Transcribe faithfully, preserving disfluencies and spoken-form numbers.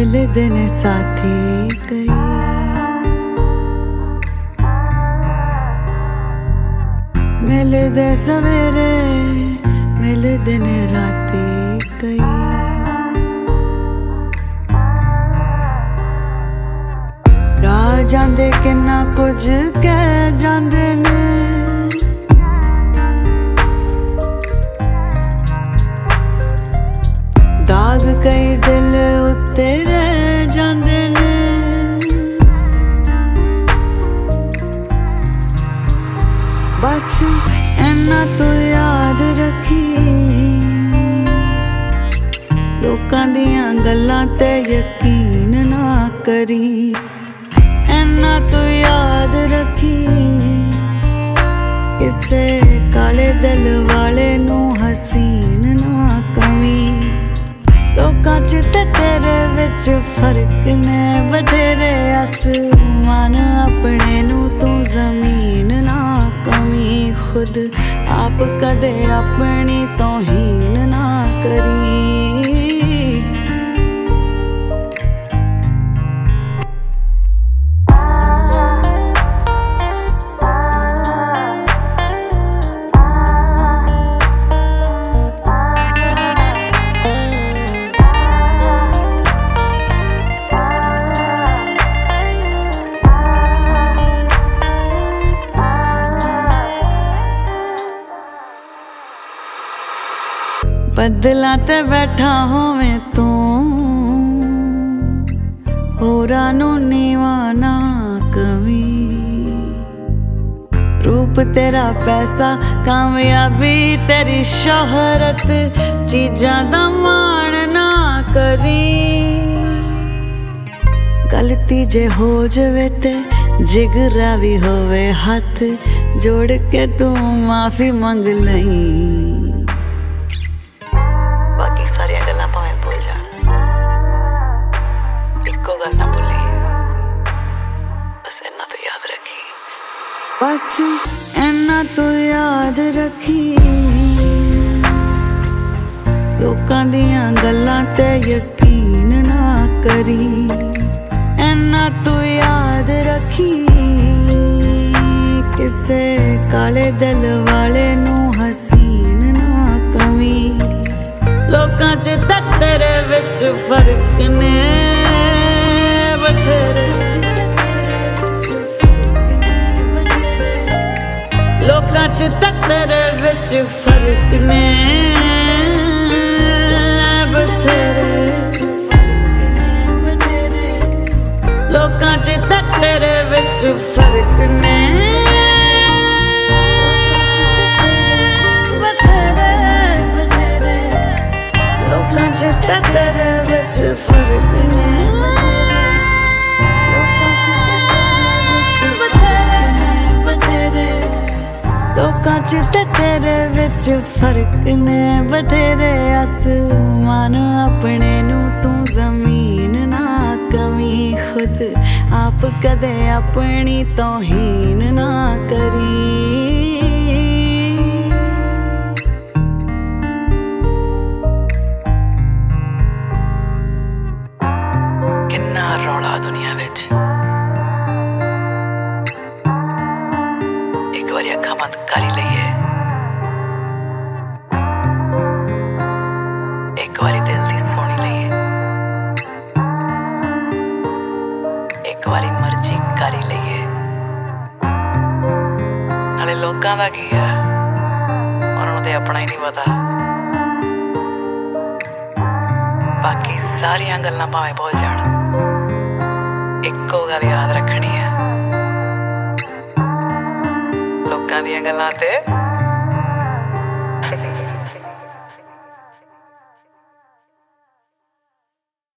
मिलदे ने साथी कई, मिलदे सवेरे मिलदे ने राती कई। राह जांदे किन्ना कुछ कह जांदे ने, दाग कई दिल उत्ते रह जांदे ने। बस इन्ना तू याद रखी, लोकां दियां गल्लां ते यकीन ना करी। इन्ना तू याद रखी, किसे काले दिल वाले नू हसीन ना कमी। लोकां च ते तेरे विच फर्क ने बथेरे, आसमान अपने नू तू जमीन ना कमी। खुद आप कदे अपनी तौहीन ना करी। बदला ते बैठा होवें तू, होरां नू नीवा ना कवी। रूप तेरा पैसा कामयाबी तेरी शोहरत, चीजां दा मान ना करी। गलती जे हो जावे ते जिगरा भी होवे, हाथ जोड़ के तू माफी मंग लई। बस इन्ना तू याद रखी, लोकां दियां गल्लां ते यकीन ना करी। इन्ना तू याद रखी, किसे काले दिल वाले नू हसीन ना कमी। लोकां च ते तेरे विच फर्क ने बथेरे, लोकां च ते तेरे विच फर्क ने बथेरे। लोकां च ते तेरे विच फर्क ने बथेरे बथेरे। लोकां च ते तेरे विच फर्क ने। लोकां च ते तेरे विच फर्क ने बथेरे, आसमान अपने नू तू जमीन ना कमी। खुद आप कदे अपनी तौहीन ना करी। किन्ना रौला दुनिया विच, एक बारी अखां बंद कर ही लईए, एक बारी दिल दी सुनी लईए, एक बारी मर्जी कर ही लईए। नाले लोकां दा की है, उन्हां नूं ते अपना ही नहीं पता। बाकी सारियां गल्लां भावें भुल जाण, इक्को गल याद रखनी है, लोकां दियां गल्लां ते